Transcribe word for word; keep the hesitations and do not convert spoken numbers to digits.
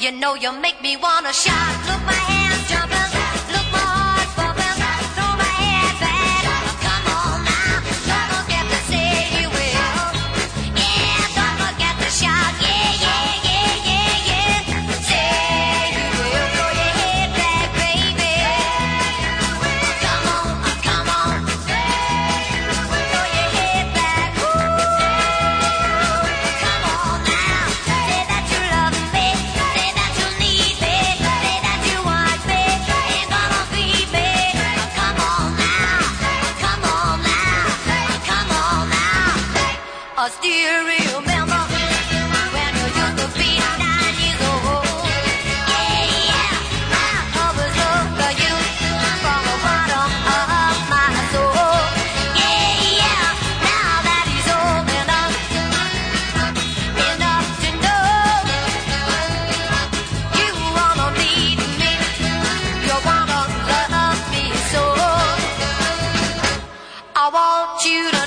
You know you make me wanna shout. Look, my hands jumping. Look, my heart bumping. Throw my head back. Come on now. Don't forget to say you will. Yeah, don't forget to shout. Yeah, yeah, yeah, yeah, yeah. Say you will. Throw your head back, baby. Come on, come on. Throw your head back. Ooh. Come on now. Say that you love me. Say that you need me. Say that you want me. Ain't gonna leave me. Come on now. Come on now. Come on now. I still remember when you used to be nine years old. Yeah, yeah. I always loved you from the bottom of my soul. Yeah, yeah. Now that he's old enough, enough to know you wanna lead me, you wanna love me so. I want you to